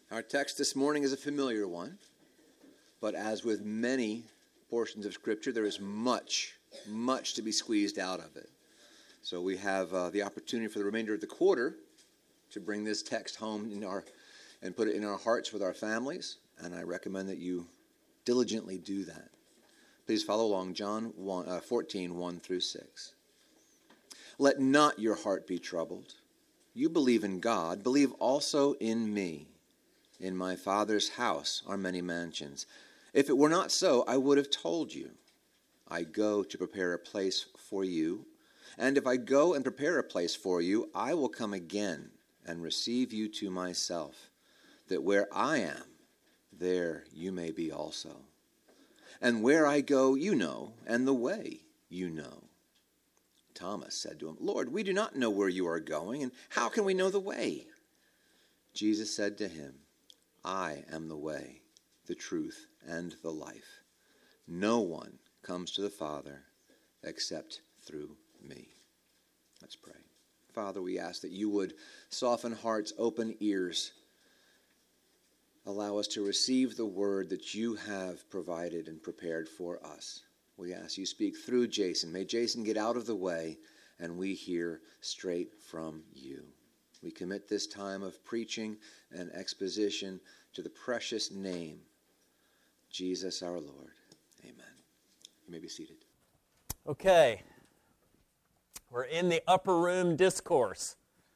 Our text this morning is a familiar one, but as with many portions of Scripture, there is much to be squeezed out of it. So we have the opportunity for the remainder of the quarter to bring this text home and put it in our hearts with our families, and I recommend that you diligently do that. Please follow along, John 14, 1 through 6. Let not your heart be troubled. You believe in God, believe also in me. In my Father's house are many mansions. If it were not so, I would have told you. I go to prepare a place for you. And if I go and prepare a place for you, I will come again and receive you to myself, that where I am, there you may be also. And where I go, you know, and the way you know. Thomas said to him, Lord, we do not know where you are going, and how can we know the way? Jesus said to him, I am the way, the truth, and the life. No one comes to the Father except through me. Let's pray. Father, we ask that you would soften hearts, open ears, allow us to receive the word that you have provided and prepared for us. We ask you speak through Jason. May Jason get out of the way and we hear straight from you. We commit this time of preaching and exposition to the precious name, Jesus our Lord. Amen. You may be seated. Okay. We're in the upper room discourse.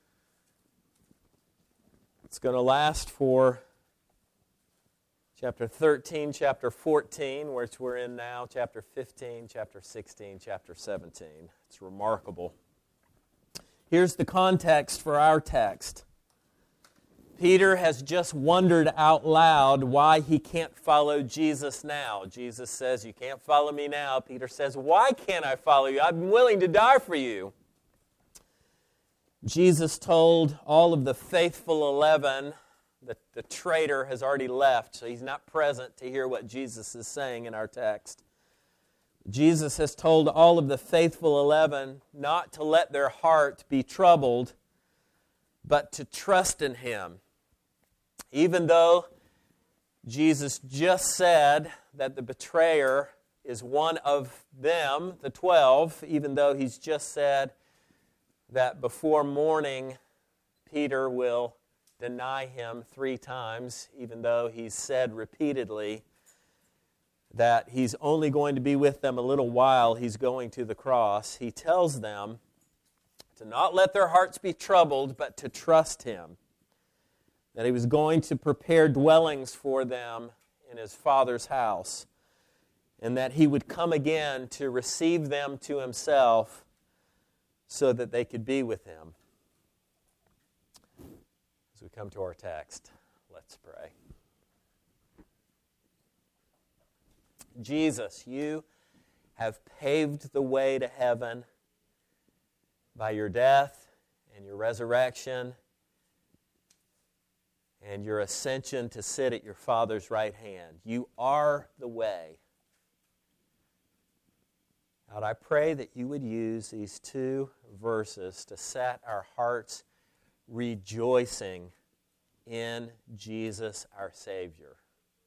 It's going to last for chapter 13, chapter 14, which we're in now, chapter 15, chapter 16, chapter 17. It's remarkable. Here's the context for our text. Peter has just wondered out loud why he can't follow Jesus now. Jesus says, you can't follow me now. Peter says, why can't I follow you? I'm willing to die for you. Jesus told all of the faithful 11 that the traitor has already left, so he's not present to hear what Jesus is saying in our text. Jesus has told all of the faithful 11 not to let their heart be troubled, but to trust in Him. Even though Jesus just said that the betrayer is one of them, the 12, even though He's just said that before morning Peter will deny Him 3 times, even though He's said repeatedly that He's only going to be with them a little while, He's going to the cross. He tells them to not let their hearts be troubled, but to trust Him. That He was going to prepare dwellings for them in His Father's house, and that He would come again to receive them to Himself so that they could be with Him. As we come to our text, let's pray. Jesus, you have paved the way to heaven by your death and your resurrection and your ascension to sit at your Father's right hand. You are the way. God, I pray that you would use these 2 verses to set our hearts rejoicing in Jesus our Savior.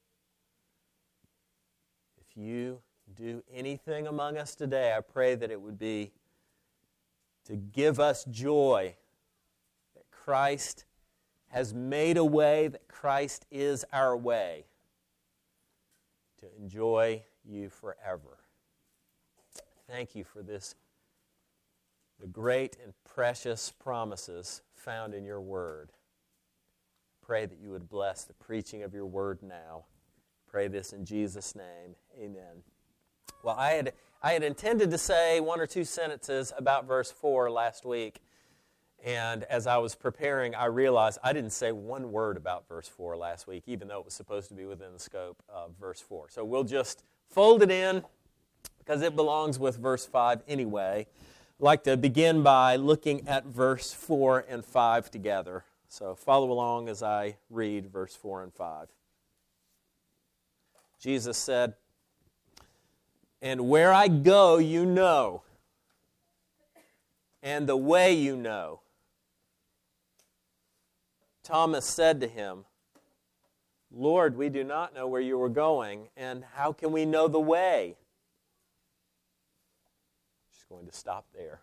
If you do anything among us today, I pray that it would be to give us joy that Christ has made a way, that Christ is our way, to enjoy you forever. Thank you for this, the great and precious promises found in your word. Pray that you would bless the preaching of your word now. Pray this in Jesus' name. Amen. Well, I had intended to say 1 or 2 sentences about verse 4 last week, and as I was preparing, I realized I didn't say one word about verse 4 last week, even though it was supposed to be within the scope of verse 4. So we'll just fold it in, because it belongs with verse 5 anyway. I'd like to begin by looking at verse 4 and 5 together. So follow along as I read verse 4 and 5. Jesus said, "And where I go, you know, and the way you know." Thomas said to him, Lord, we do not know where you are going, and how can we know the way? Just going to stop there.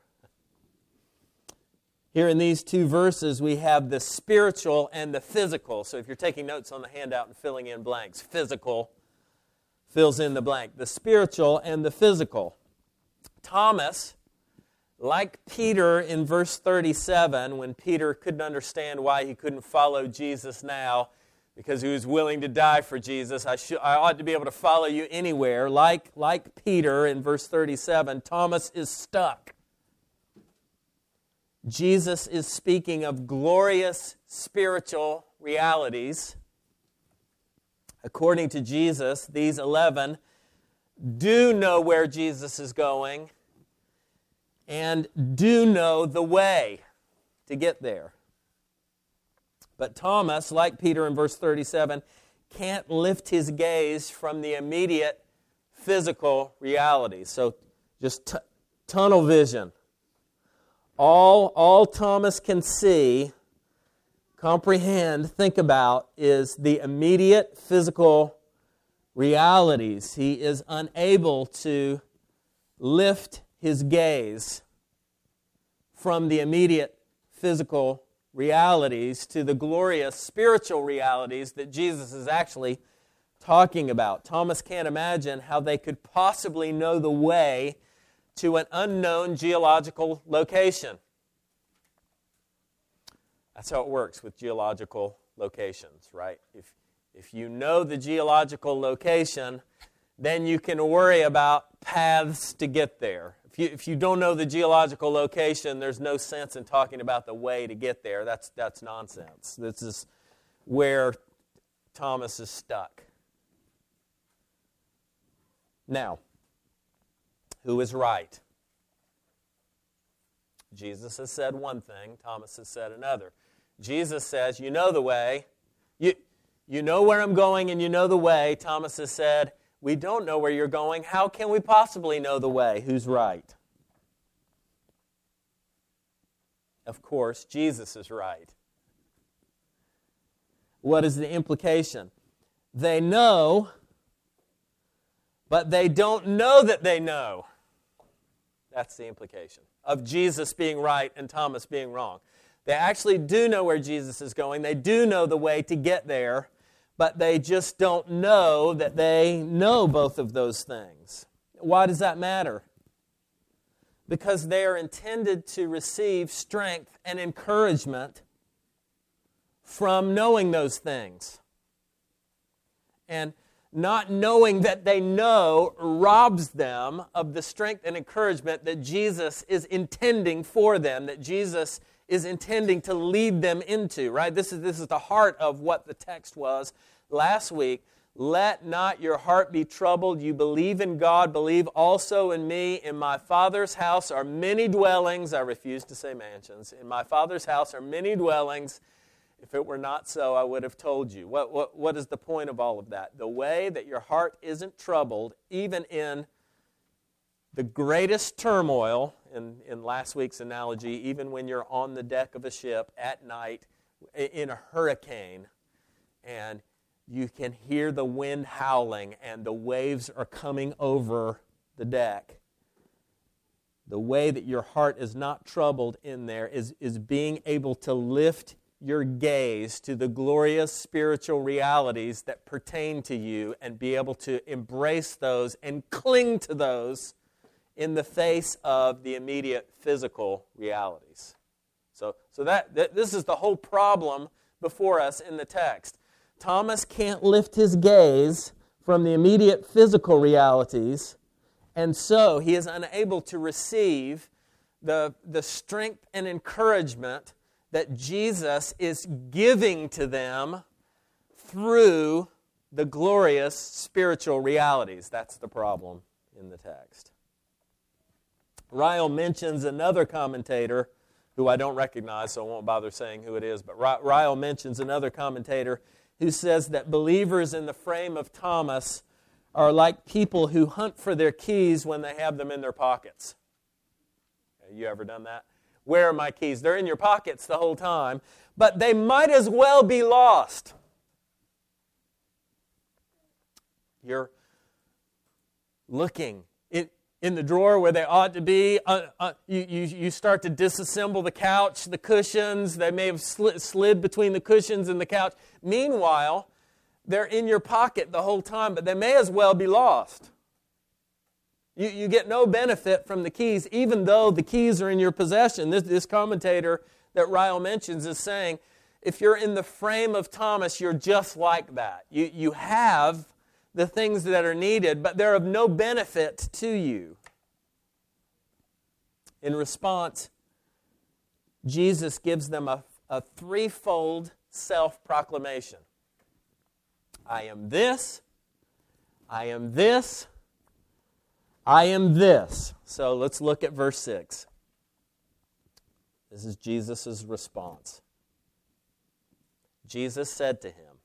Here in these two verses, we have the spiritual and the physical. So if you're taking notes on the handout and filling in blanks, physical fills in the blank. The spiritual and the physical. Thomas, like Peter in verse 37, when Peter couldn't understand why he couldn't follow Jesus now, because he was willing to die for Jesus, I ought to be able to follow you anywhere. Like Peter in verse 37, Thomas is stuck. Jesus is speaking of glorious spiritual realities. According to Jesus, these 11 do know where Jesus is going and do know the way to get there. But Thomas, like Peter in verse 37, can't lift his gaze from the immediate physical reality. So just tunnel vision. All Thomas can see, comprehend, think about is the immediate physical realities. He is unable to lift his gaze from the immediate physical realities to the glorious spiritual realities that Jesus is actually talking about. Thomas can't imagine how they could possibly know the way to an unknown geological location. That's how it works with geological locations, right? If you know the geological location, then you can worry about paths to get there. If you don't know the geological location, there's no sense in talking about the way to get there. That's nonsense. This is where Thomas is stuck. Now, who is right? Jesus has said one thing, Thomas has said another. Jesus says, you know the way. You know where I'm going and you know the way. Thomas has said, we don't know where you're going. How can we possibly know the way? Who's right? Of course, Jesus is right. What is the implication? They know, but they don't know that they know. That's the implication of Jesus being right and Thomas being wrong. They actually do know where Jesus is going. They do know the way to get there, but they just don't know that they know both of those things. Why does that matter? Because they are intended to receive strength and encouragement from knowing those things. And not knowing that they know robs them of the strength and encouragement that Jesus is intending for them, that Jesus is intending to lead them into, right? This is the heart of what the text was last week. Let not your heart be troubled. You believe in God, believe also in me. In my Father's house are many dwellings. I refuse to say mansions. In my Father's house are many dwellings. If it were not so, I would have told you. What is the point of all of that? The way that your heart isn't troubled, even in the greatest turmoil, in last week's analogy, even when you're on the deck of a ship at night in a hurricane, and you can hear the wind howling and the waves are coming over the deck. The way that your heart is not troubled in there is being able to lift your gaze to the glorious spiritual realities that pertain to you and be able to embrace those and cling to those in the face of the immediate physical realities. So this is the whole problem before us in the text. Thomas can't lift his gaze from the immediate physical realities, and so he is unable to receive the strength and encouragement that Jesus is giving to them through the glorious spiritual realities. That's the problem in the text. Ryle mentions another commentator who I don't recognize, so I won't bother saying who it is, but Ryle mentions another commentator who says that believers in the frame of Thomas are like people who hunt for their keys when they have them in their pockets. Have you ever done that? Where are my keys? They're in your pockets the whole time, but they might as well be lost. You're looking in the drawer where they ought to be. You start to disassemble the couch, the cushions. They may have slid between the cushions and the couch. Meanwhile, they're in your pocket the whole time, but they may as well be lost. You get no benefit from the keys, even though the keys are in your possession. This commentator that Ryle mentions is saying, if you're in the frame of Thomas, you're just like that. You have the things that are needed, but they're of no benefit to you. In response, Jesus gives them a threefold self-proclamation. I am this, I am this, I am this. So let's look at verse 6. This is Jesus' response. Jesus said to him,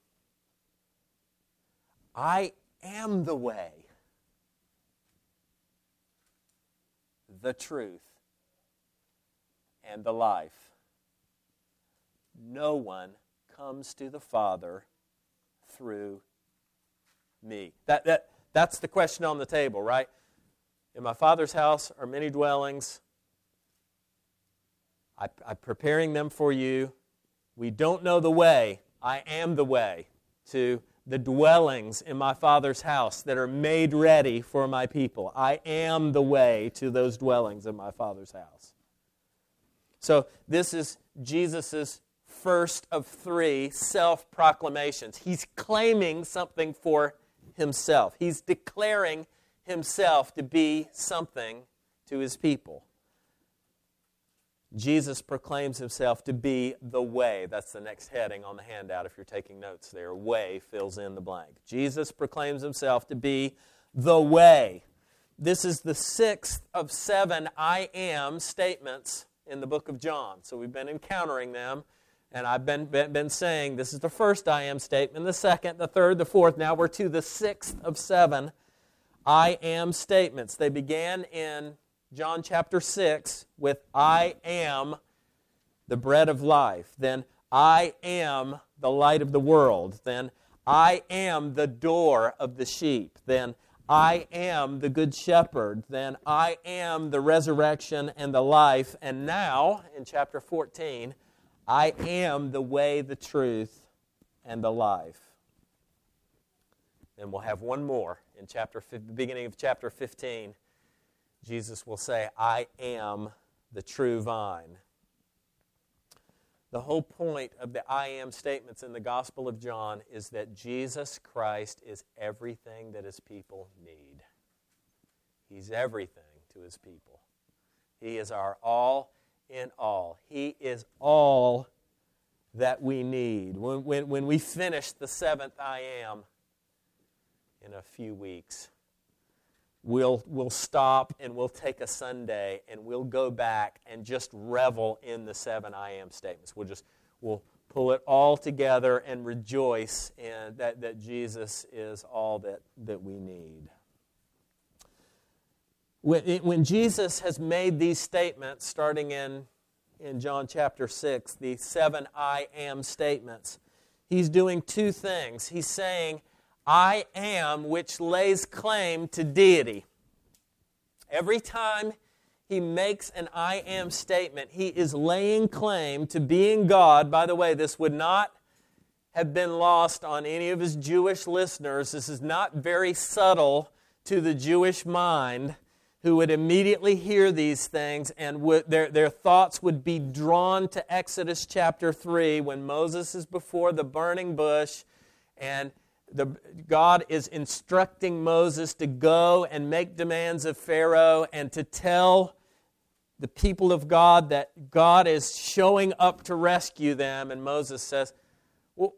I am the way, the truth, and the life. No one comes to the Father through me. That's the question on the table, right? In my Father's house are many dwellings. I'm preparing them for you. We don't know the way. I am the way to the dwellings in my Father's house that are made ready for my people. I am the way to those dwellings in my Father's house. So this is Jesus' first of three self-proclamations. He's claiming something for himself. He's declaring himself to be something to his people. Jesus proclaims himself to be the way. That's the next heading on the handout if you're taking notes there. Way fills in the blank. Jesus proclaims himself to be the way. This is the sixth of 7 I am statements in the book of John. So we've been encountering them, and I've been saying this is the first I am statement, the second, the third, the fourth. Now we're to the sixth of 7 I am statements. They began in John chapter 6 with I am the bread of life. Then I am the light of the world. Then I am the door of the sheep. Then I am the good shepherd. Then I am the resurrection and the life. And now, in chapter 14, I am the way, the truth, and the life. Then we'll have one more in the beginning of chapter 15. Jesus will say, I am the true vine. The whole point of the I am statements in the Gospel of John is that Jesus Christ is everything that his people need. He's everything to his people. He is our all in all. He is all that we need. When we finish the seventh I am in a few weeks, we'll stop and we'll take a Sunday and we'll go back and just revel in the 7 I am statements. We'll pull it all together and rejoice in that Jesus is all that we need. When Jesus has made these statements, starting in John chapter 6, the 7 I am statements, he's doing two things. He's saying, I am, which lays claim to deity. Every time he makes an I am statement, he is laying claim to being God. By the way, this would not have been lost on any of his Jewish listeners. This is not very subtle to the Jewish mind, who would immediately hear these things and their thoughts would be drawn to Exodus chapter 3 when Moses is before the burning bush and God is instructing Moses to go and make demands of Pharaoh and to tell the people of God that God is showing up to rescue them. And Moses says, well,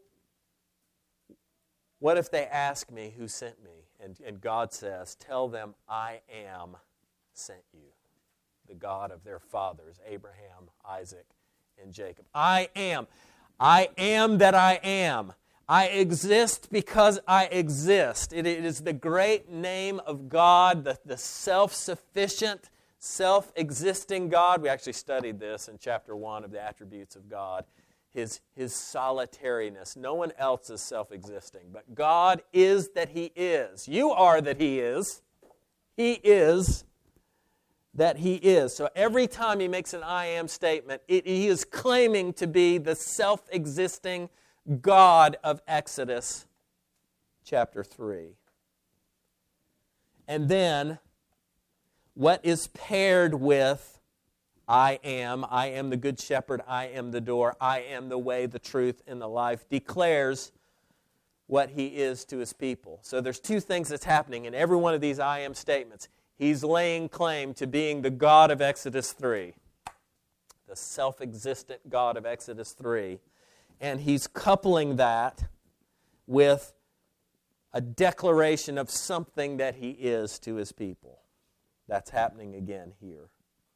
what if they ask me who sent me? And God says, tell them I am sent you, the God of their fathers, Abraham, Isaac, and Jacob. I am that I am. I exist because I exist. It is the great name of God, the self-sufficient, self-existing God. We actually studied this in chapter 1 of the attributes of God. his solitariness. No one else is self-existing, but God is that He is. You are that He is. He is that He is. So every time He makes an I am statement, He is claiming to be the self-existing God of Exodus chapter 3. And then, what is paired with I am the good shepherd, I am the door, I am the way, the truth, and the life, declares what He is to His people. So there's two things that's happening in every one of these I am statements. He's laying claim to being the God of Exodus 3, the self-existent God of Exodus 3, and He's coupling that with a declaration of something that He is to His people. That's happening again here.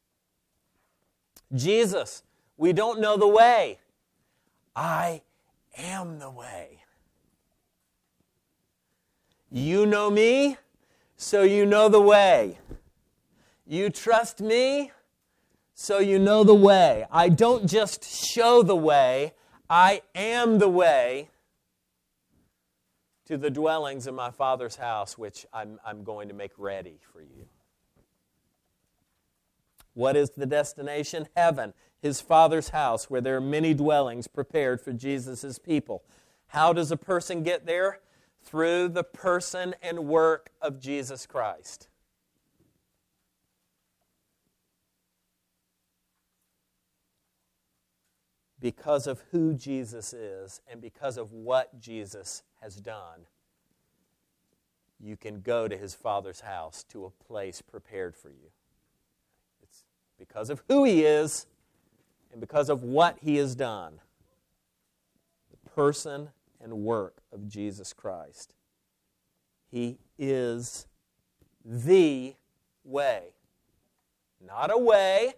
Jesus, we don't know the way. I am the way. You know me, so you know the way. You trust me, so you know the way. I don't just show the way, I am the way to the dwellings of my Father's house, which I'm going to make ready for you. What is the destination? Heaven, His Father's house, where there are many dwellings prepared for Jesus' people. How does a person get there? Through the person and work of Jesus Christ. Because of who Jesus is and because of what Jesus has done, you can go to His Father's house, to a place prepared for you. It's because of who He is and because of what He has done. The person and work of Jesus Christ. He is the way. Not a way,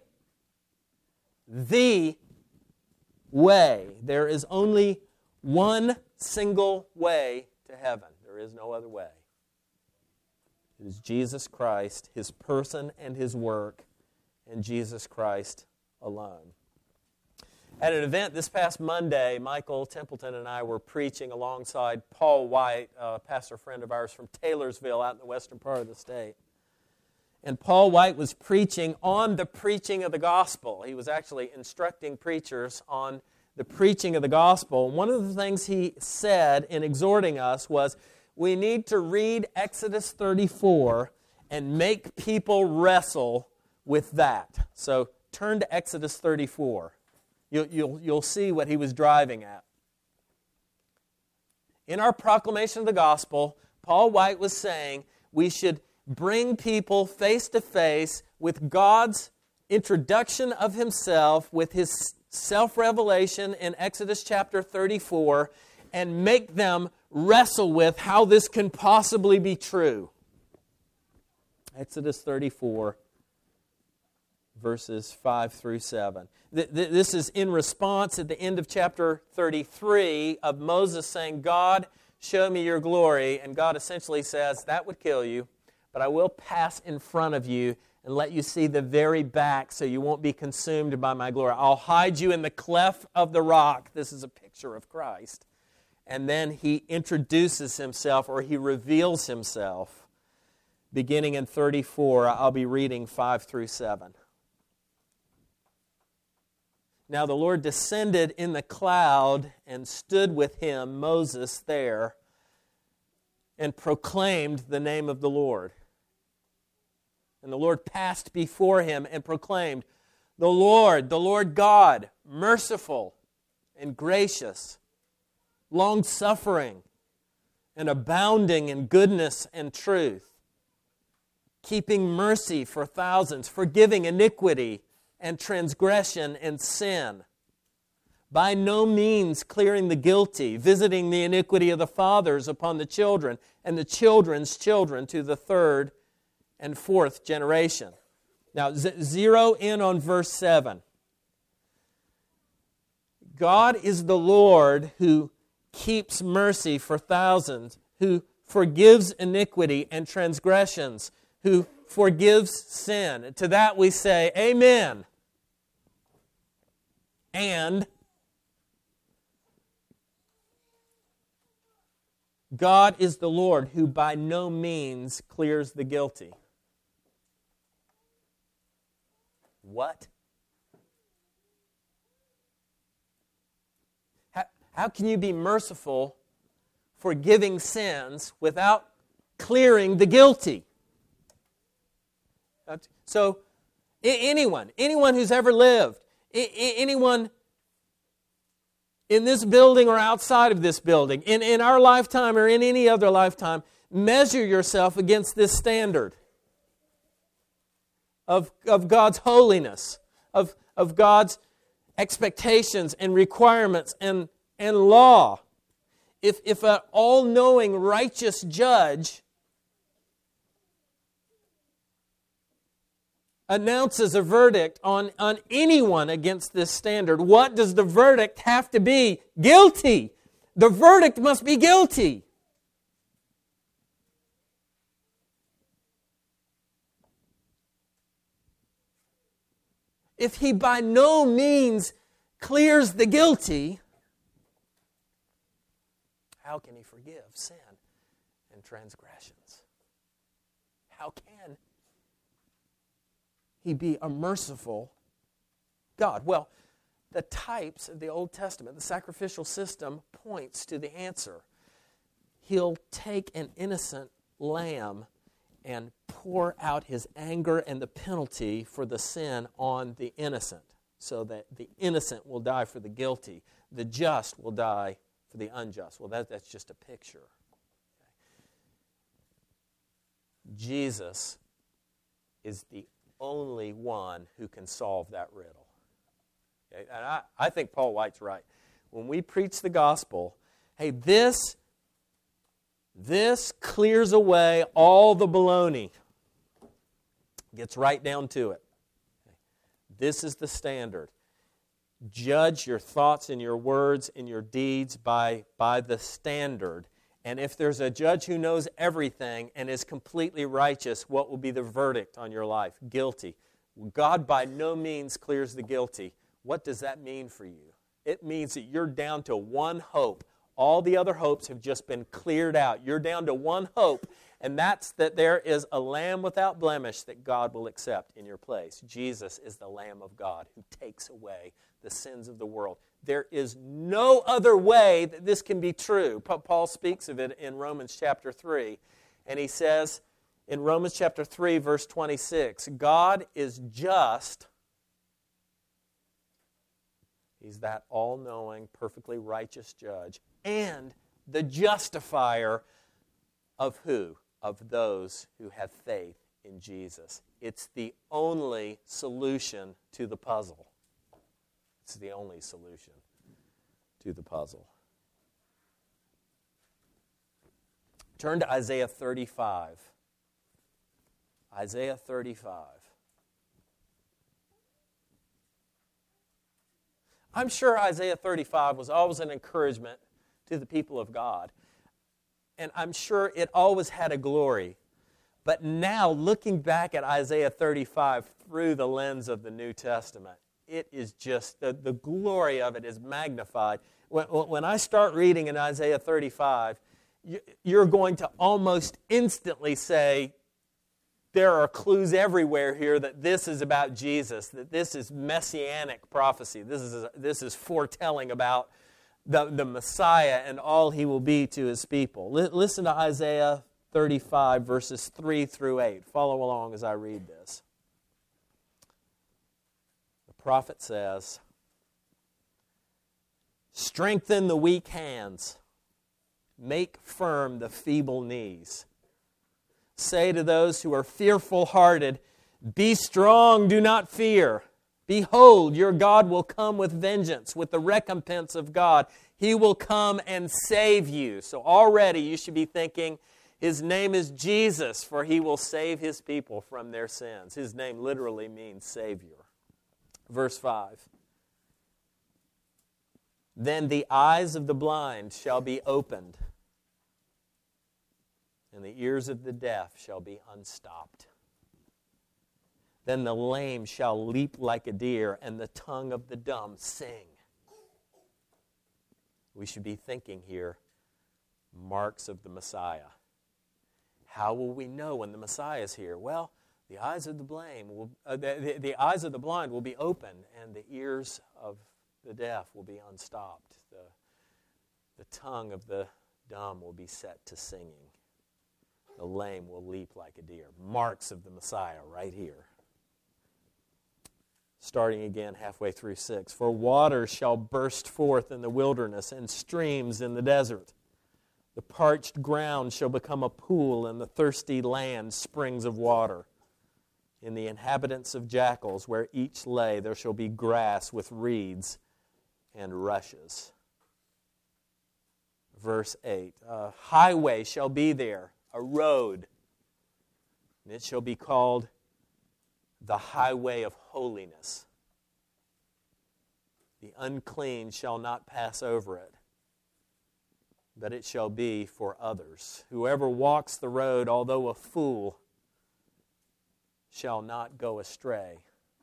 the way. There is only one single way to heaven. There is no other way. It is Jesus Christ, His person and His work, and Jesus Christ alone. At an event this past Monday, Michael Templeton and I were preaching alongside Paul White, a pastor friend of ours from Taylorsville out in the western part of the state. And Paul White was preaching on the preaching of the gospel. He was actually instructing preachers on the preaching of the gospel. And one of the things he said in exhorting us was, we need to read Exodus 34 and make people wrestle with that. So turn to Exodus 34. You'll see what he was driving at. In our proclamation of the gospel, Paul White was saying we should bring people face to face with God's introduction of Himself, with His self-revelation in Exodus chapter 34, and make them wrestle with how this can possibly be true. Exodus 34, verses 5 through 7. This is in response at the end of chapter 33 of Moses saying, God, show me your glory. And God essentially says, that would kill you, but I will pass in front of you and let you see the very back so you won't be consumed by my glory. I'll hide you in the cleft of the rock. This is a picture of Christ. And then He introduces Himself, or He reveals Himself. Beginning in 34, I'll be reading 5 through 7. Now the Lord descended in the cloud and stood with him, Moses, there, and proclaimed the name of the Lord. And the Lord passed before him and proclaimed, the Lord God, merciful and gracious, long-suffering and abounding in goodness and truth, keeping mercy for thousands, forgiving iniquity and transgression and sin, by no means clearing the guilty, visiting the iniquity of the fathers upon the children and the children's children to the third and fourth generation. Now, zero in on verse 7. God is the Lord who keeps mercy for thousands, who forgives iniquity and transgressions, who forgives sin. To that we say, Amen. And God is the Lord who by no means clears the guilty. What? How can you be merciful, forgiving sins, without clearing the guilty? So, anyone who's ever lived, anyone in this building or outside of this building, in our lifetime or in any other lifetime, measure yourself against this standard of God's holiness, of God's expectations and requirements and law. If an all-knowing, righteous judge announces a verdict on anyone against this standard, what does the verdict have to be? Guilty. The verdict must be guilty. If he by no means clears the guilty, how can he forgive sin and transgressions? How can he be a merciful God? Well, the types of the Old Testament, the sacrificial system, points to the answer. He'll take an innocent lamb and pour out His anger and the penalty for the sin on the innocent, so that the innocent will die for the guilty. The just will die for the unjust. Well, that's just a picture. Jesus is the only one who can solve that riddle. Okay? And I think Paul White's right. When we preach the gospel, hey, this clears away all the baloney. Gets right down to it. Okay? This is the standard. Judge your thoughts and your words and your deeds by the standard. And if there's a judge who knows everything and is completely righteous, what will be the verdict on your life? Guilty. God by no means clears the guilty. What does that mean for you? It means that you're down to one hope. All the other hopes have just been cleared out. You're down to one hope, and that's that there is a lamb without blemish that God will accept in your place. Jesus is the Lamb of God who takes away the sins of the world. There is no other way that this can be true. Paul speaks of it in Romans chapter 3. And he says in Romans chapter 3, verse 26, God is just. He's that all-knowing, perfectly righteous judge. And the justifier of who? Of those who have faith in Jesus. It's the only solution to the puzzle. It's the only solution to the puzzle. Turn to Isaiah 35. Isaiah 35. I'm sure Isaiah 35 was always an encouragement to the people of God. And I'm sure it always had a glory. But now, looking back at Isaiah 35 through the lens of the New Testament, it is just, the glory of it is magnified. When I start reading in Isaiah 35, you're going to almost instantly say, there are clues everywhere here that this is about Jesus, that this is messianic prophecy. This is foretelling about the Messiah and all He will be to His people. Listen to Isaiah 35, verses 3 through 8. Follow along as I read this. The prophet says, strengthen the weak hands, make firm the feeble knees. Say to those who are fearful-hearted, be strong, do not fear. Behold, your God will come with vengeance, with the recompense of God. He will come and save you. So already you should be thinking, His name is Jesus, for He will save His people from their sins. His name literally means Savior. Verse 5. Then the eyes of the blind shall be opened, and the ears of the deaf shall be unstopped. Then the lame shall leap like a deer, and the tongue of the dumb sing. We should be thinking here, Marks of the Messiah. How will we know when the Messiah is here? Well, the eyes of the blind will be open, and the ears of the deaf will be unstopped. The tongue of the dumb will be set to singing. The lame will leap like a deer. Marks of the Messiah right here. Starting again halfway through 6. For waters shall burst forth in the wilderness and streams in the desert. The parched ground shall become a pool, and the thirsty land springs of water. In the inhabitants of jackals, where each lay, there shall be grass with reeds and rushes. Verse 8. A highway shall be there, a road, and it shall be called the highway of holiness. The unclean shall not pass over it, but it shall be for others. Whoever walks the road, although a fool, shall not go astray.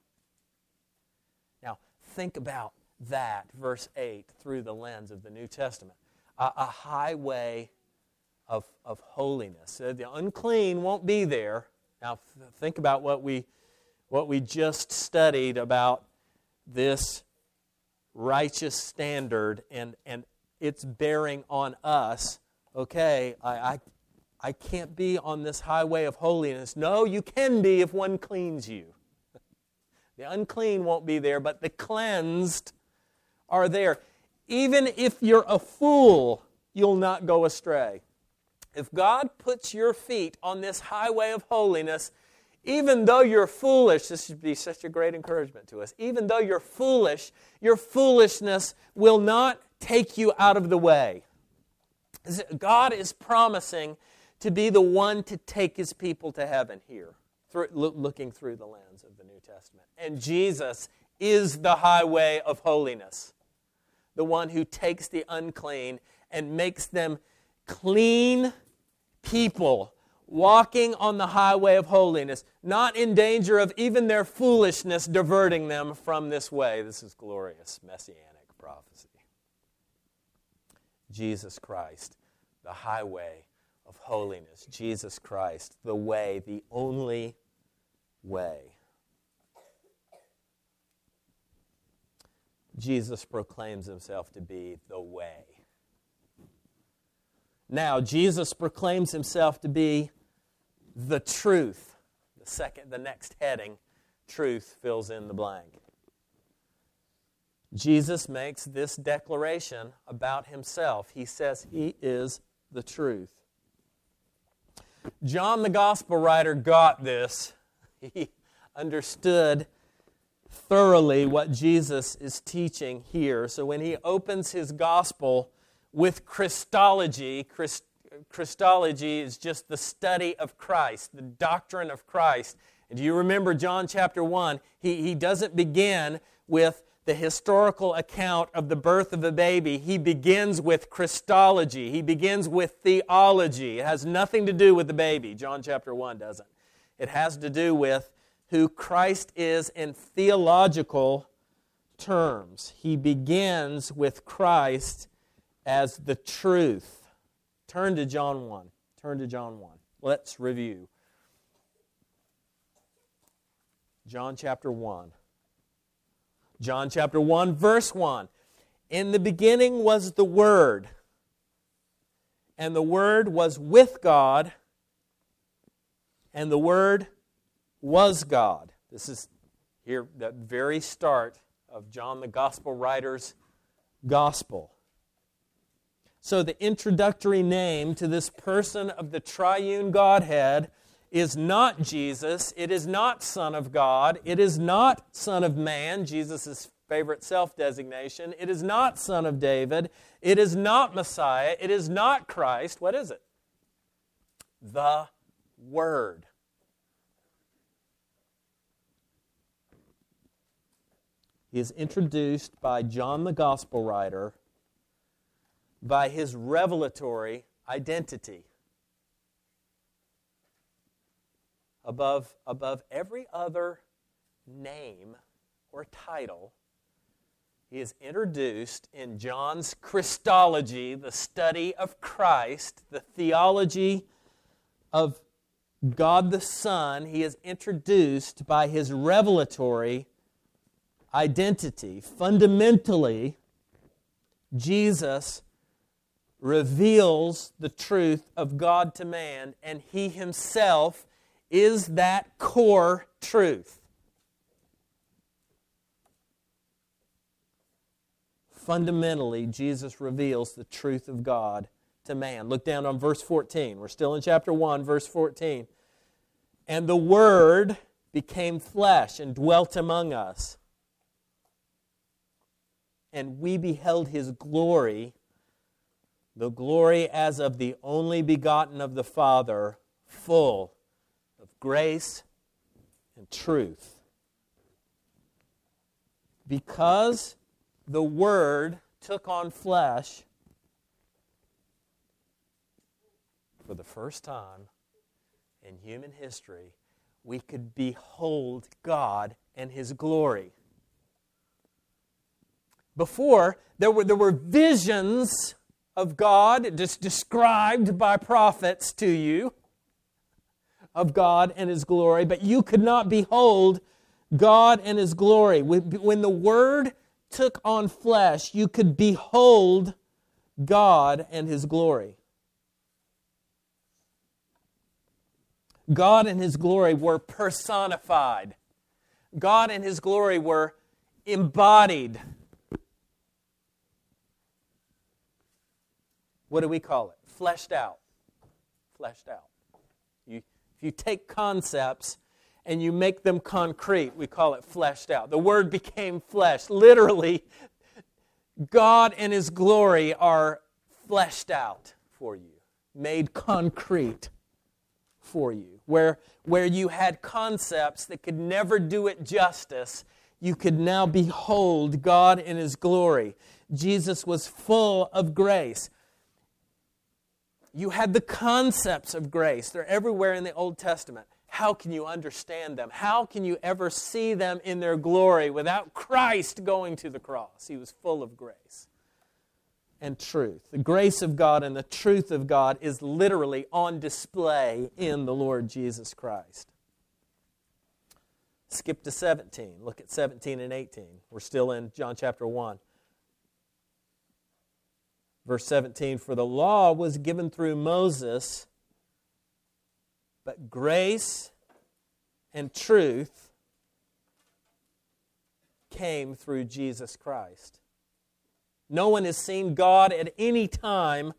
Now, think about that, verse 8, through the lens of the New Testament. A highway of holiness. The unclean won't be there. Now, think about what we just studied about this righteous standard and its bearing on us. Okay, I can't be on this highway of holiness. No, you can be if one cleans you. The unclean won't be there, but the cleansed are there. Even if you're a fool, you'll not go astray. If God puts your feet on this highway of holiness, even though you're foolish, this should be such a great encouragement to us. Even though you're foolish, your foolishness will not take you out of the way. God is promising to be the one to take His people to heaven here, looking through the lens of the New Testament. And Jesus is the highway of holiness, the one who takes the unclean and makes them clean people walking on the highway of holiness, not in danger of even their foolishness diverting them from this way. This is glorious messianic prophecy. Jesus Christ, the highway of holiness. Jesus Christ, the way, the only way. Jesus proclaims Himself to be the way. Now, Jesus proclaims Himself to be the truth. The next heading, truth, fills in the blank. Jesus makes this declaration about Himself. He says He is the truth. John the Gospel writer got this. He understood thoroughly what Jesus is teaching here. So when he opens his Gospel with Christology, Christology is just the study of Christ, the doctrine of Christ. And do you remember John chapter 1? He doesn't begin with the historical account of the birth of a baby. He begins with Christology. He begins with theology. It has nothing to do with the baby. John chapter 1 doesn't. It has to do with who Christ is in theological terms. He begins with Christ as the truth. Turn to John 1. Turn to John 1. Let's review. John chapter 1. John chapter 1, verse 1. In the beginning was the Word, and the Word was with God, and the Word was God. This is here, the very start of John the Gospel writer's Gospel. So the introductory name to this person of the triune Godhead is not Jesus. It is not Son of God. It is not Son of Man, Jesus' favorite self-designation. It is not Son of David. It is not Messiah. It is not Christ. What is it? The Word. He is introduced by John the Gospel writer by his revelatory identity. Above every other name or title, He is introduced in John's Christology, the study of Christ, the theology of God the Son. He is introduced by his revelatory identity. Fundamentally, Jesus reveals the truth of God to man, and he himself is that core truth. Fundamentally, Jesus reveals the truth of God to man. Look down on verse 14. We're still in chapter 1, verse 14. And the Word became flesh and dwelt among us. And we beheld His glory, the glory as of the only begotten of the Father, full of grace and truth. Because the Word took on flesh for the first time in human history, we could behold God and His glory. Before, there were visions of God described by prophets to you of God and His glory, but you could not behold God and His glory. When the Word took on flesh, you could behold God and His glory. God and His glory were personified. God and His glory were embodied. What do we call it? Fleshed out. Fleshed out. If you take concepts and you make them concrete, we call it fleshed out. The Word became flesh. Literally, God and His glory are fleshed out for you, made concrete for you. Where you had concepts that could never do it justice, you could now behold God in His glory. Jesus was full of grace. You had the concepts of grace. They're everywhere in the Old Testament. How can you understand them? How can you ever see them in their glory without Christ going to the cross? He was full of grace and truth. The grace of God and the truth of God is literally on display in the Lord Jesus Christ. Skip to 17. Look at 17 and 18. We're still in John chapter 1. Verse 17, for the law was given through Moses, but grace and truth came through Jesus Christ. No one has seen God at any time.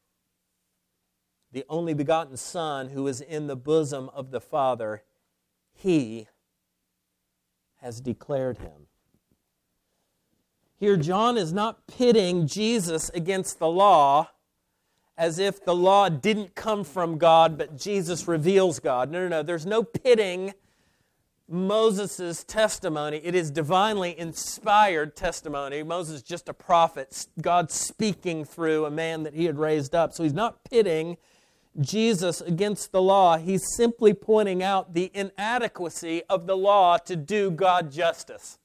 The only begotten Son who is in the bosom of the Father, He has declared Him. Here, John is not pitting Jesus against the law as if the law didn't come from God, but Jesus reveals God. No. There's no pitting Moses' testimony. It is divinely inspired testimony. Moses is just a prophet, God speaking through a man that He had raised up. So He's not pitting Jesus against the law. He's simply pointing out the inadequacy of the law to do God justice.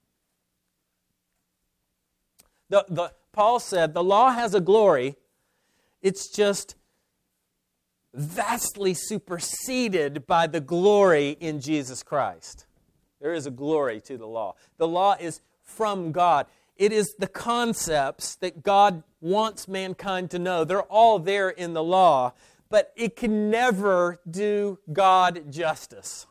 Paul said the law has a glory. It's just vastly superseded by the glory in Jesus Christ. There is a glory to the law. The law is from God. It is the concepts that God wants mankind to know. They're all there in the law, but it can never do God justice.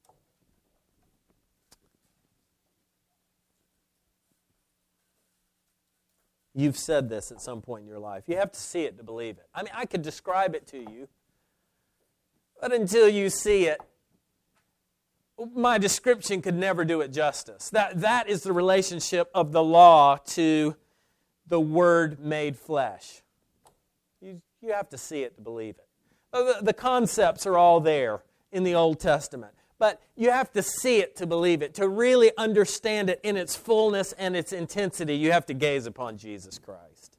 You've said this at some point in your life. You have to see it to believe it. I mean, I could describe it to you, but until you see it, my description could never do it justice. That is the relationship of the law to the Word made flesh. You have to see it to believe it. The concepts are all there in the Old Testament, but you have to see it to believe it. To really understand it in its fullness and its intensity, you have to gaze upon Jesus Christ.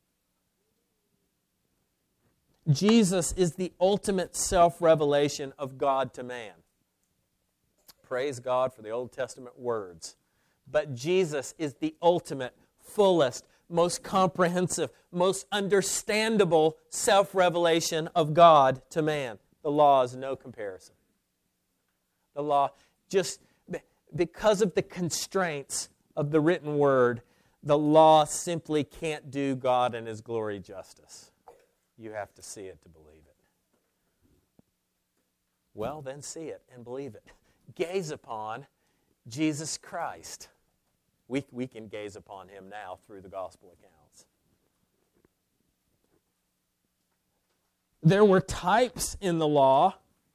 Jesus is the ultimate self-revelation of God to man. Praise God for the Old Testament words. But Jesus is the ultimate, fullest, most comprehensive, most understandable self-revelation of God to man. The law is no comparison. The law, just because of the constraints of the written word, the law simply can't do God and His glory justice. You have to see it to believe it. Well, then see it and believe it. Gaze upon Jesus Christ. We can gaze upon Him now through the gospel accounts. There were types in the law.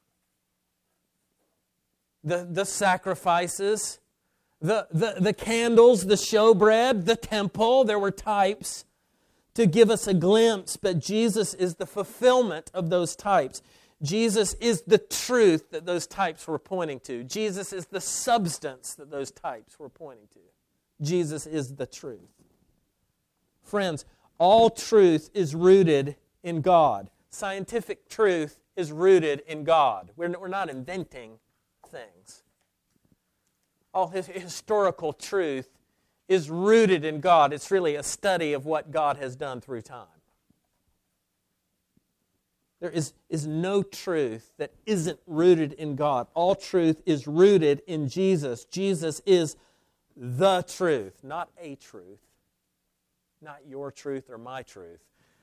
The sacrifices, the candles, the showbread, the temple, there were types to give us a glimpse, but Jesus is the fulfillment of those types. Jesus is the truth that those types were pointing to. Jesus is the substance that those types were pointing to. Jesus is the truth. Friends, all truth is rooted in God. Scientific truth is rooted in God. We're not inventing things. All historical truth is rooted in God. It's really a study of what God has done through time. There is no truth that isn't rooted in God. All truth is rooted in Jesus. Jesus is the truth, not a truth, not your truth or my truth.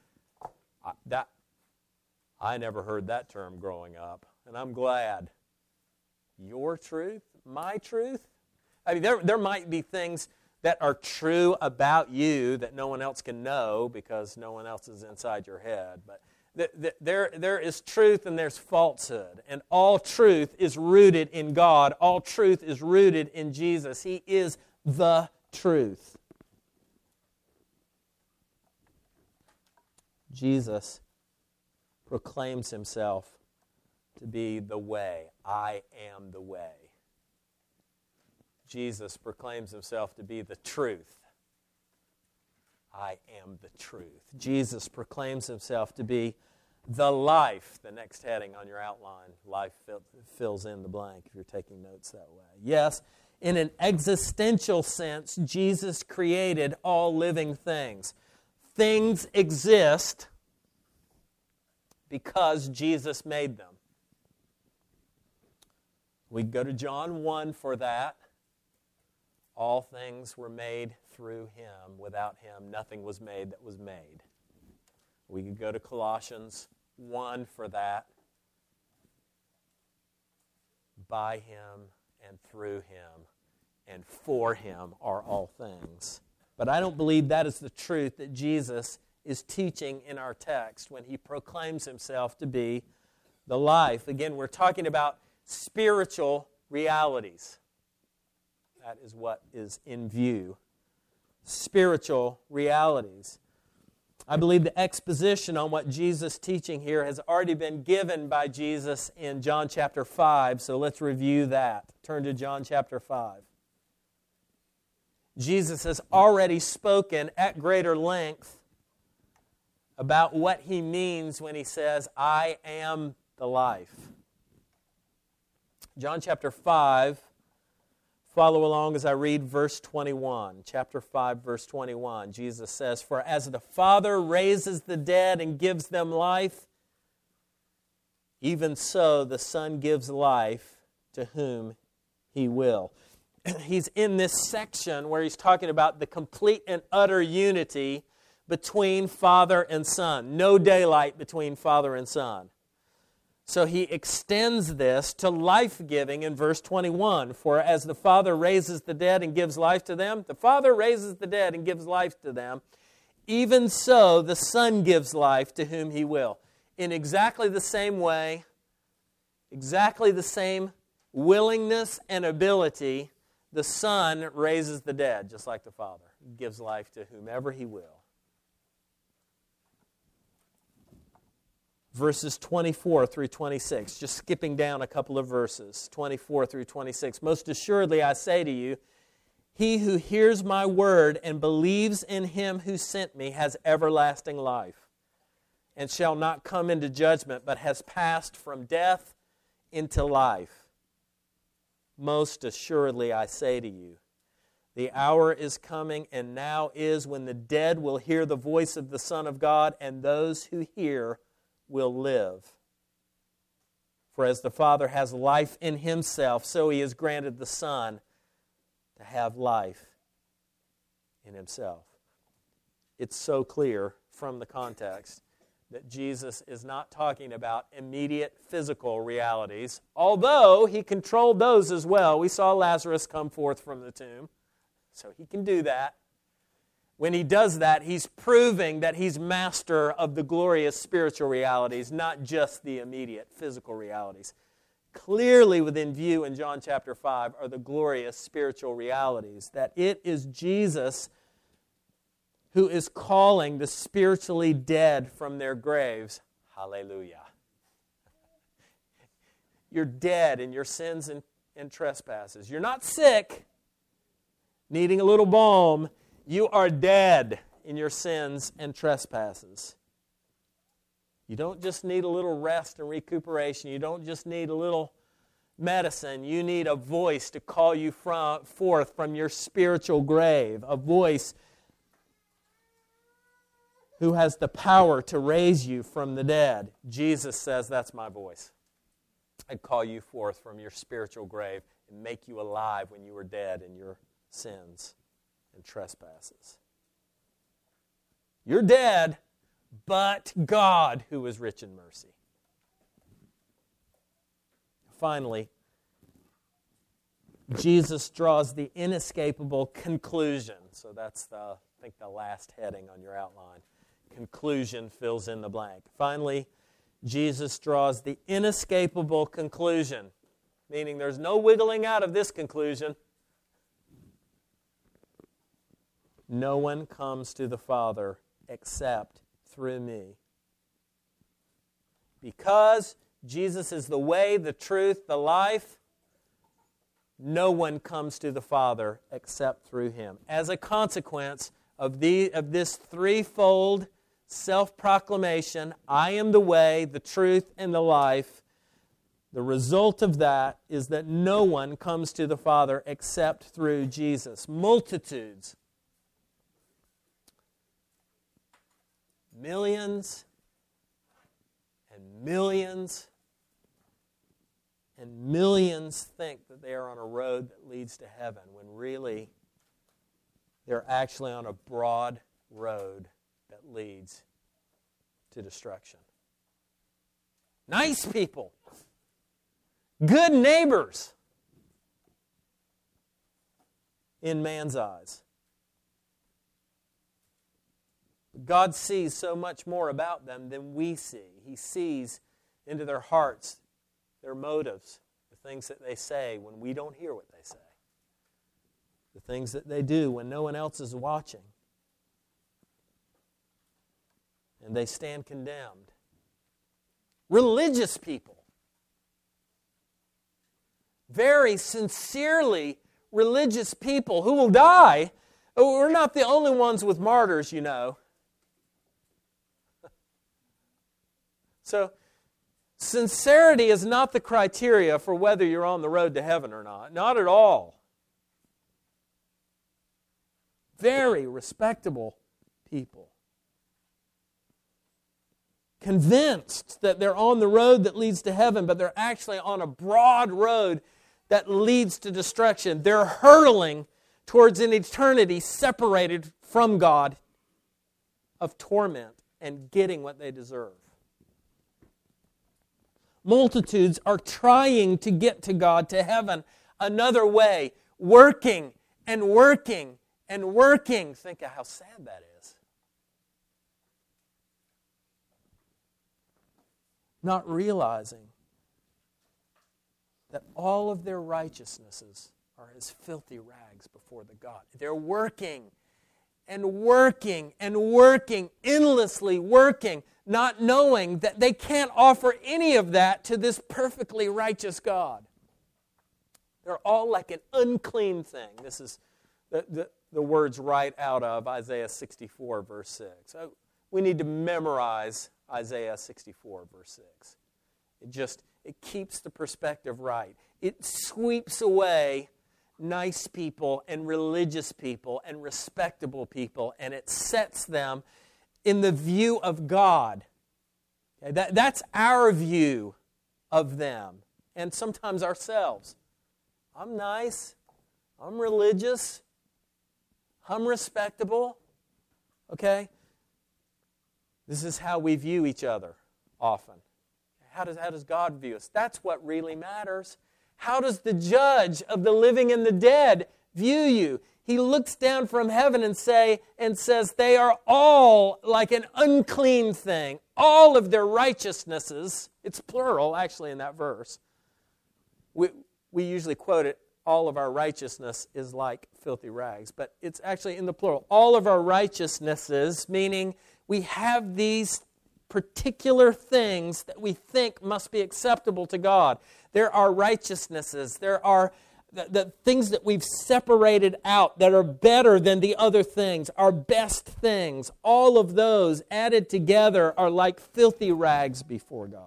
I never heard that term growing up, and I'm glad. Your truth? My truth? I mean, there might be things that are true about you that no one else can know because no one else is inside your head, but there is truth and there's falsehood, and all truth is rooted in God. All truth is rooted in Jesus. He is the truth. Jesus proclaims Himself to be the way. I am the way. Jesus proclaims Himself to be the truth. I am the truth. Jesus proclaims Himself to be the life. The next heading on your outline, life fills in the blank if you're taking notes that way. Yes, in an existential sense, Jesus created all living things. Things exist because Jesus made them. We go to John 1 for that. All things were made through Him. Without Him, nothing was made that was made. We could go to Colossians 1 for that. By Him and through Him and for Him are all things. But I don't believe that is the truth that Jesus is teaching in our text when He proclaims Himself to be the life. Again, we're talking about spiritual realities. That is what is in view. Spiritual realities. I believe the exposition on what Jesus is teaching here has already been given by Jesus in John chapter 5, so let's review that. Turn to John chapter 5. Jesus has already spoken at greater length about what He means when He says, I am the life. John chapter 5, follow along as I read verse 21. Chapter 5, verse 21. Jesus says, For as the Father raises the dead and gives them life, even so the Son gives life to whom He will. He's in this section where He's talking about the complete and utter unity between Father and Son. No daylight between Father and Son. So He extends this to life-giving in verse 21. For as the Father raises the dead and gives life to them, the Father raises the dead and gives life to them, even so the Son gives life to whom He will. In exactly the same way, exactly the same willingness and ability, the Son raises the dead, just like the Father. He gives life to whomever He will. Verses 24 through 26, just skipping down a couple of verses, 24 through 26. Most assuredly I say to you, he who hears my word and believes in Him who sent me has everlasting life, and shall not come into judgment, but has passed from death into life. Most assuredly I say to you, The hour is coming, and now is, when the dead will hear the voice of the Son of God, and those who hear will live. For as the Father has life in Himself, so He has granted the Son to have life in Himself. It's so clear from the context that Jesus is not talking about immediate physical realities, although He controlled those as well. We saw Lazarus come forth from the tomb, so He can do that. When He does that, He's proving that He's master of the glorious spiritual realities, not just the immediate physical realities. Clearly within view in John chapter 5 are the glorious spiritual realities, that it is Jesus who is calling the spiritually dead from their graves. Hallelujah. You're dead in your sins and trespasses. You're not sick, needing a little balm. You are dead in your sins and trespasses. You don't just need a little rest and recuperation. You don't just need a little medicine. You need a voice to call you forth from your spiritual grave. A voice who has the power to raise you from the dead. Jesus says, that's my voice. I call you forth from your spiritual grave and make you alive when you were dead in your sins and trespasses. You're dead, but God, who is rich in mercy. Finally, Jesus draws the inescapable conclusion. So that's I think the last heading on your outline. Conclusion fills in the blank. Finally, Jesus draws the inescapable conclusion, meaning there's no wiggling out of this conclusion. No one comes to the Father except through me. Because Jesus is the way, the truth, the life, no one comes to the Father except through Him. As a consequence of this threefold self-proclamation, I am the way, the truth, and the life, the result of that is that no one comes to the Father except through Jesus. Multitudes, millions and millions and millions think that they are on a road that leads to heaven, when really they're actually on a broad road that leads to destruction. Nice people, good neighbors in man's eyes. God sees so much more about them than we see. He sees into their hearts, their motives, the things that they say when we don't hear what they say, the things that they do when no one else is watching. And they stand condemned. Religious people, very sincerely religious people who will die. We're not the only ones with martyrs, you know. So, sincerity is not the criteria for whether you're on the road to heaven or not. Not at all. Very respectable people. Convinced that they're on the road that leads to heaven, but they're actually on a broad road that leads to destruction. They're hurtling towards an eternity separated from God, of torment and getting what they deserve. Multitudes are trying to get to God, to heaven, another way, working and working and working. Think of how sad that is. Not realizing that all of their righteousnesses are as filthy rags before the God. They're working and working and working, endlessly working, not knowing that they can't offer any of that to this perfectly righteous God. They're all like an unclean thing. This is the words right out of Isaiah 64, verse 6. We need to memorize Isaiah 64, verse 6. It keeps the perspective right. It sweeps away nice people and religious people and respectable people, and it sets them in the view of God. Okay, that's our view of them, and sometimes ourselves. I'm nice, I'm religious, I'm respectable, okay? This is how we view each other often. How does God view us? That's what really matters. How does the judge of the living and the dead view you? He looks down from heaven and says, they are all like an unclean thing. All of their righteousnesses, it's plural actually in that verse. We usually quote it, all of our righteousness is like filthy rags, but it's actually in the plural. All of our righteousnesses, meaning we have these particular things that we think must be acceptable to God. There are righteousnesses. There are the things that we've separated out that are better than the other things, our best things. All of those added together are like filthy rags before God.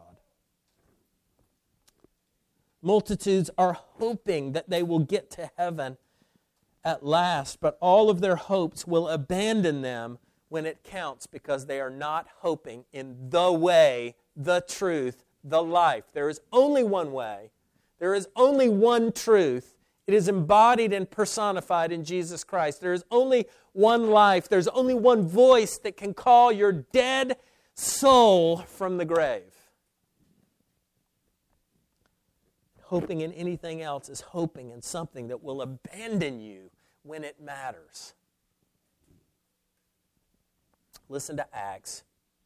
Multitudes are hoping that they will get to heaven at last, but all of their hopes will abandon them when it counts because they are not hoping in the way, the truth, the life. There is only one way. There is only one truth. It is embodied and personified in Jesus Christ. There is only one life. There's only one voice that can call your dead soul from the grave. Hoping in anything else is hoping in something that will abandon you when it matters. Listen to Acts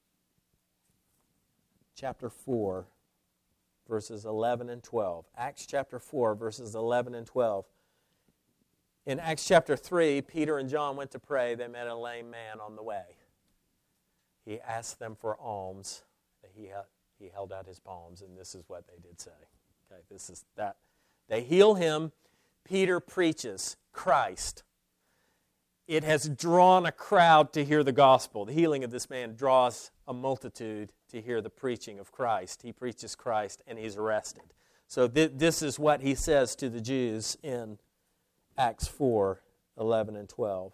chapter 4, verses 11 and 12. Acts chapter 4, verses 11 and 12. In Acts chapter 3, Peter and John went to pray. They met a lame man on the way. He asked them for alms. He held out his palms, and this is what they did say. Okay, this is that. They heal him. Peter preaches Christ. It has drawn a crowd to hear the gospel. The healing of this man draws a multitude to hear the preaching of Christ. He preaches Christ, and he's arrested. So this is what he says to the Jews in Acts 4, 11 and 12.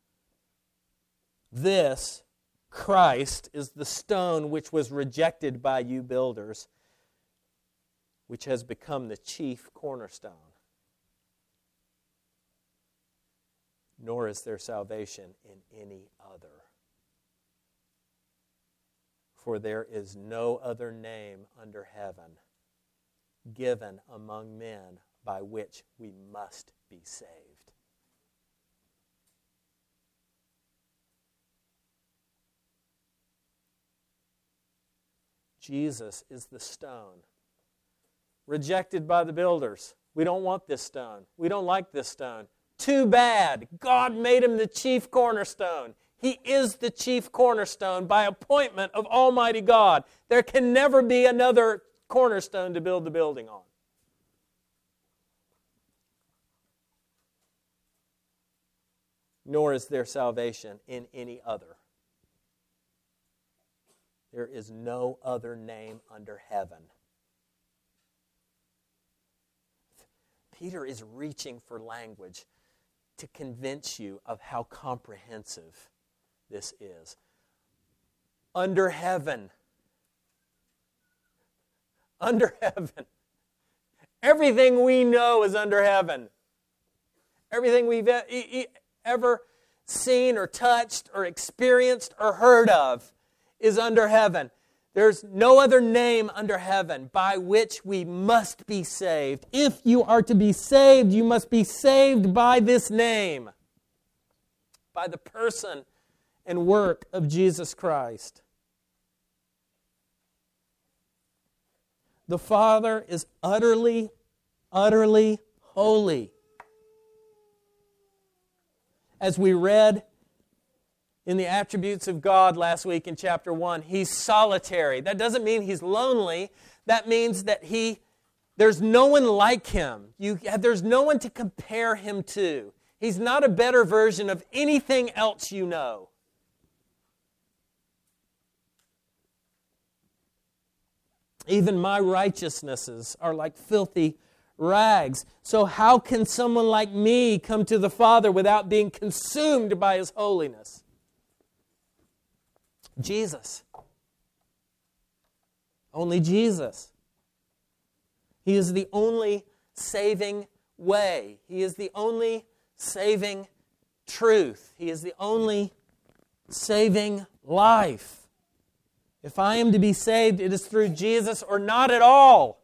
This, Christ, is the stone which was rejected by you builders, which has become the chief cornerstone. Nor is there salvation in any other. For there is no other name under heaven given among men by which we must be saved. Jesus is the stone. Rejected by the builders. We don't want this stone. We don't like this stone. Too bad. God made him the chief cornerstone. He is the chief cornerstone by appointment of Almighty God. There can never be another cornerstone to build the building on. Nor is there salvation in any other. There is no other name under heaven. Peter is reaching for language to convince you of how comprehensive this is. Under heaven. Under heaven. Everything we know is under heaven. Everything we've ever seen or touched or experienced or heard of is under heaven. There's no other name under heaven by which we must be saved. If you are to be saved, you must be saved by this name, by the person and work of Jesus Christ. The Father is utterly, utterly holy. As we read in the attributes of God last week in chapter 1, He's solitary. That doesn't mean He's lonely. That means that there's no one like Him. There's no one to compare Him to. He's not a better version of anything else you know. Even my righteousnesses are like filthy rags. So how can someone like me come to the Father without being consumed by His holiness? Jesus. Only Jesus. He is the only saving way. He is the only saving truth. He is the only saving life. If I am to be saved, it is through Jesus or not at all.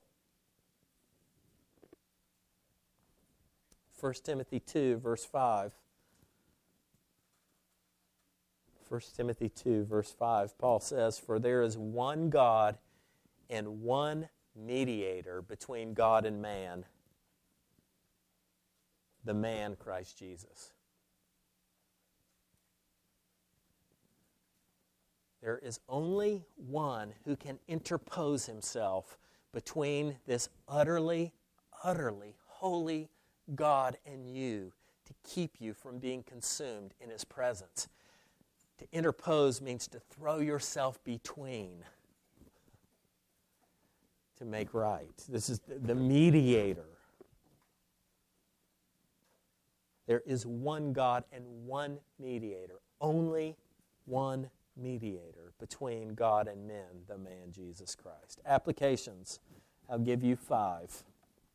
1 Timothy 2, verse 5. 1 Timothy 2, verse 5, Paul says, "For there is one God and one mediator between God and man, the man Christ Jesus." There is only one who can interpose himself between this utterly, utterly holy God and you to keep you from being consumed in His presence. To interpose means to throw yourself between, to make right. This is the mediator. There is one God and one mediator, only one mediator between God and men, the man Jesus Christ. Applications. I'll give you 5.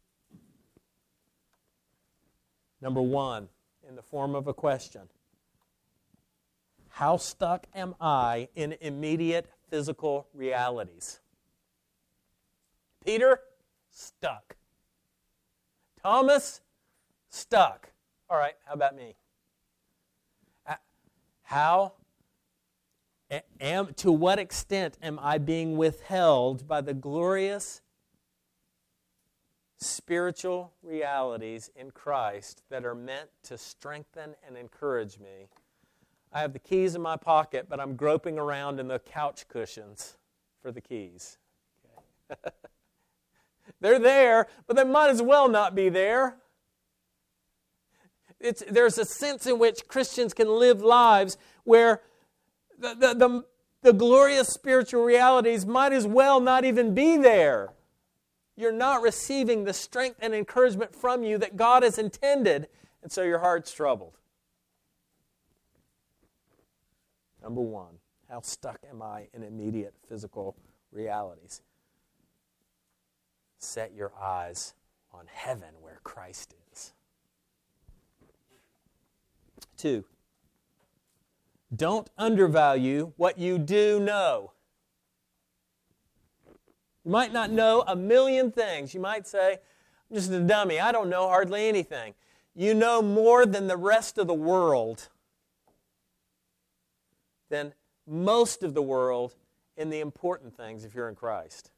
Number 1, in the form of a question. How stuck am I in immediate physical realities? Peter, stuck. Thomas, stuck. All right, how about me? To what extent am I being withheld by the glorious spiritual realities in Christ that are meant to strengthen and encourage me? I have the keys in my pocket, but I'm groping around in the couch cushions for the keys. Okay. They're there, but they might as well not be there. There's a sense in which Christians can live lives where the glorious spiritual realities might as well not even be there. You're not receiving the strength and encouragement from you that God has intended, and so your heart's troubled. Number 1, how stuck am I in immediate physical realities? Set your eyes on heaven where Christ is. 2, don't undervalue what you do know. You might not know a million things. You might say, I'm just a dummy. I don't know hardly anything. You know more than the rest of the world, than most of the world in the important things if you're in Christ.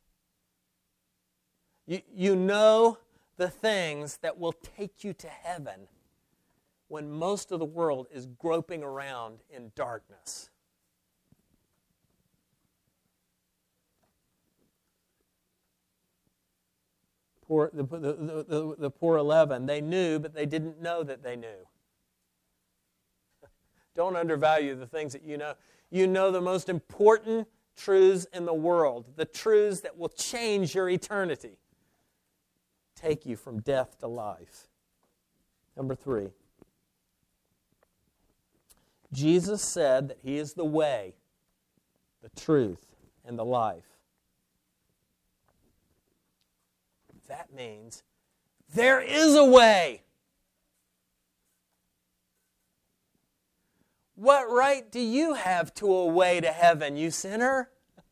You know the things that will take you to heaven when most of the world is groping around in darkness. The poor 11, they knew, but they didn't know that they knew. Don't undervalue the things that you know. You know the most important truths in the world, the truths that will change your eternity, take you from death to life. Number 3, Jesus said that He is the way, the truth, and the life. That means there is a way. What right do you have to a way to heaven, you sinner?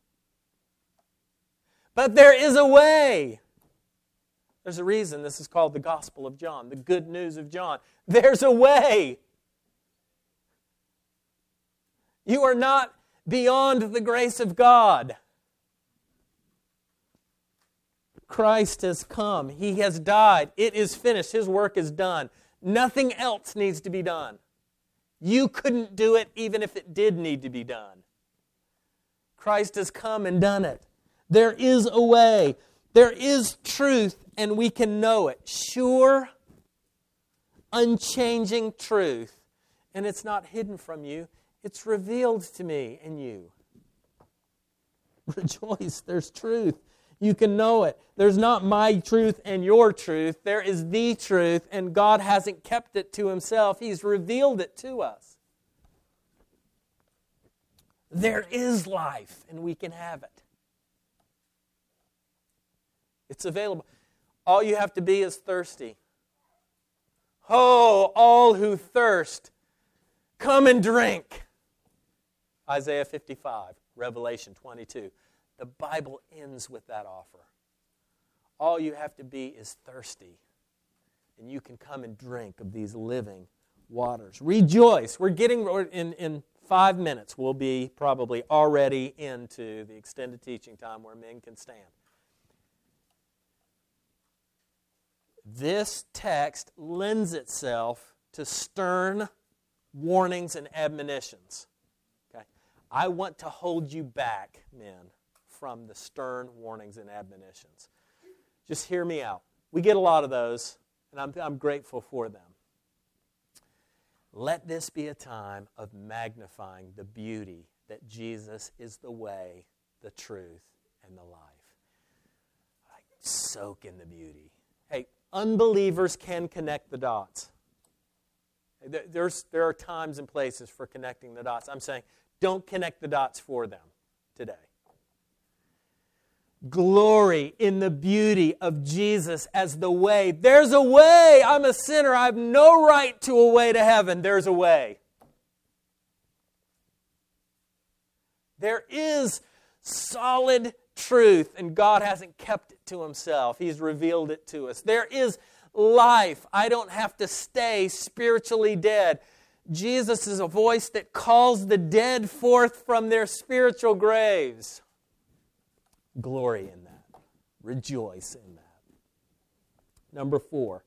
But there is a way. There's a reason this is called the Gospel of John, the good news of John. There's a way. You are not beyond the grace of God. Christ has come. He has died. It is finished. His work is done. Nothing else needs to be done. You couldn't do it even if it did need to be done. Christ has come and done it. There is a way. There is truth, and we can know it. Sure, unchanging truth. And it's not hidden from you. It's revealed to me and you. Rejoice, there's truth. You can know it. There's not my truth and your truth. There is the truth, and God hasn't kept it to Himself. He's revealed it to us. There is life, and we can have it. It's available. All you have to be is thirsty. Oh, all who thirst, come and drink. Isaiah 55, Revelation 22. The Bible ends with that offer. All you have to be is thirsty, and you can come and drink of these living waters. Rejoice. We're getting, in 5 minutes, we'll be probably already into the extended teaching time where men can stand. This text lends itself to stern warnings and admonitions. Okay? I want to hold you back, men, from the stern warnings and admonitions. Just hear me out. We get a lot of those, and I'm grateful for them. Let this be a time of magnifying the beauty that Jesus is the way, the truth, and the life. Like, soak in the beauty. Hey, unbelievers can connect the dots. There are times and places for connecting the dots. I'm saying, don't connect the dots for them today. Glory in the beauty of Jesus as the way. There's a way. I'm a sinner. I have no right to a way to heaven. There's a way. There is solid truth, and God hasn't kept it to Himself. He's revealed it to us. There is life. I don't have to stay spiritually dead. Jesus is a voice that calls the dead forth from their spiritual graves. Glory in that. Rejoice in that. Number 4.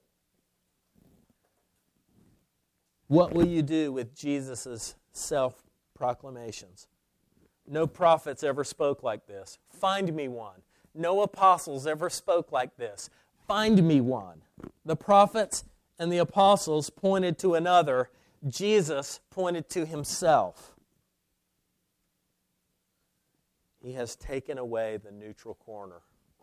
What will you do with Jesus' self-proclamations? No prophets ever spoke like this. Find me one. No apostles ever spoke like this. Find me one. The prophets and the apostles pointed to another. Jesus pointed to Himself. He has taken away the neutral corner.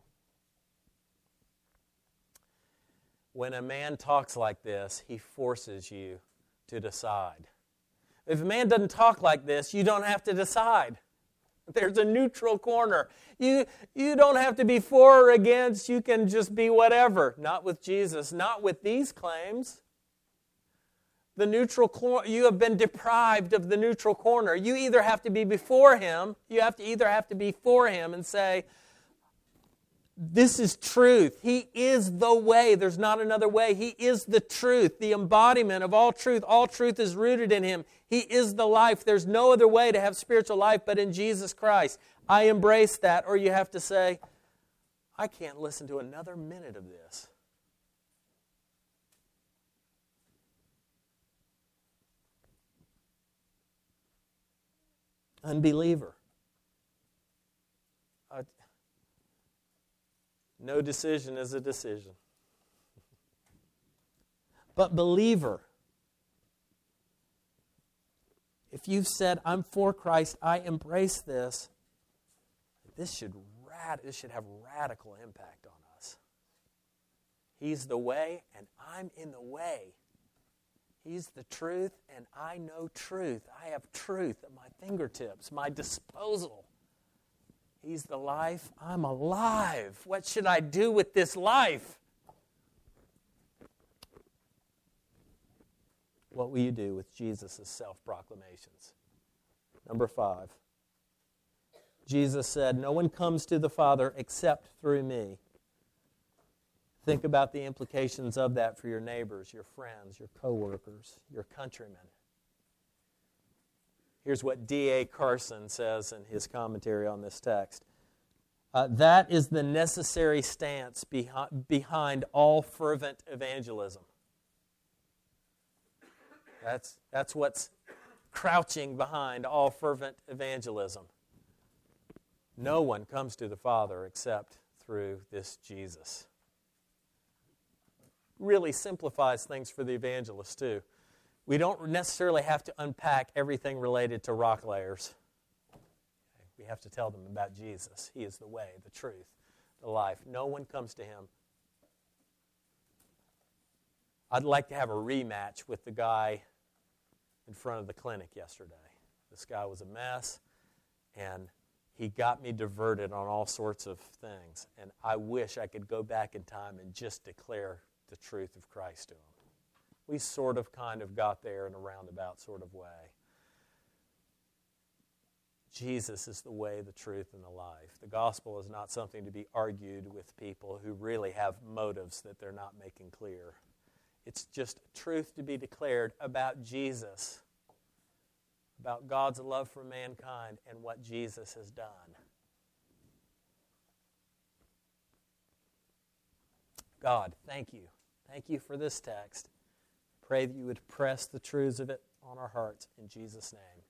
When a man talks like this, he forces you to decide. If a man doesn't talk like this, you don't have to decide. There's a neutral corner. You don't have to be for or against. You can just be whatever. Not with Jesus. Not with these claims. The neutral corner, you have been deprived of the neutral corner. You either have to be before Him, and say, this is truth. He is the way. There's not another way. He is the truth, the embodiment of all truth. All truth is rooted in Him. He is the life. There's no other way to have spiritual life but in Jesus Christ. I embrace that. Or you have to say, I can't listen to another minute of this. Unbeliever. No decision is a decision. But believer, if you've said, I'm for Christ, I embrace this, this should have radical impact on us. He's the way, and I'm in the way. He's the truth, and I know truth. I have truth at my fingertips, my disposal. He's the life. I'm alive. What should I do with this life? What will you do with Jesus' self-proclamations? Number 5. Jesus said, no one comes to the Father except through me. Think about the implications of that for your neighbors, your friends, your coworkers, your countrymen. Here's what D.A. Carson says in his commentary on this text. That is the necessary stance behind all fervent evangelism. That's what's crouching behind all fervent evangelism. No one comes to the Father except through this Jesus. Really simplifies things for the evangelist too. We don't necessarily have to unpack everything related to rock layers. We have to tell them about Jesus. He is the way, the truth, the life. No one comes to him. I'd like to have a rematch with the guy in front of the clinic yesterday. This guy was a mess, and he got me diverted on all sorts of things. And I wish I could go back in time and just declare the truth of Christ to him. We sort of kind of got there in a roundabout sort of way. Jesus is the way, the truth, and the life. The gospel is not something to be argued with people who really have motives that they're not making clear. It's just truth to be declared about Jesus, about God's love for mankind and what Jesus has done. God, thank you. Thank you for this text. Pray that you would press the truths of it on our hearts in Jesus' name.